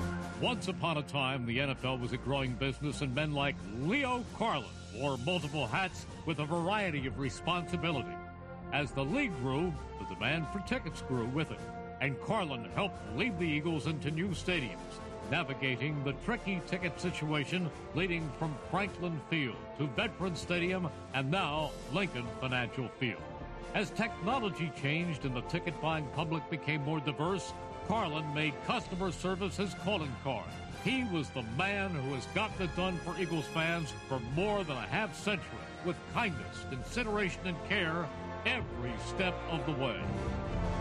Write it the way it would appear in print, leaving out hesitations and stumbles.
Once upon a time, the NFL was a growing business, and men like Leo Carlin wore multiple hats with a variety of responsibility. As the league grew, the demand for tickets grew with it, and Carlin helped lead the Eagles into new stadiums, navigating the tricky ticket situation leading from Franklin Field to Veterans Stadium and now Lincoln Financial Field. As technology changed and the ticket-buying public became more diverse, Carlin made customer service his calling card. He was the man who has gotten it done for Eagles fans for more than a half century, with kindness, consideration, and care every step of the way.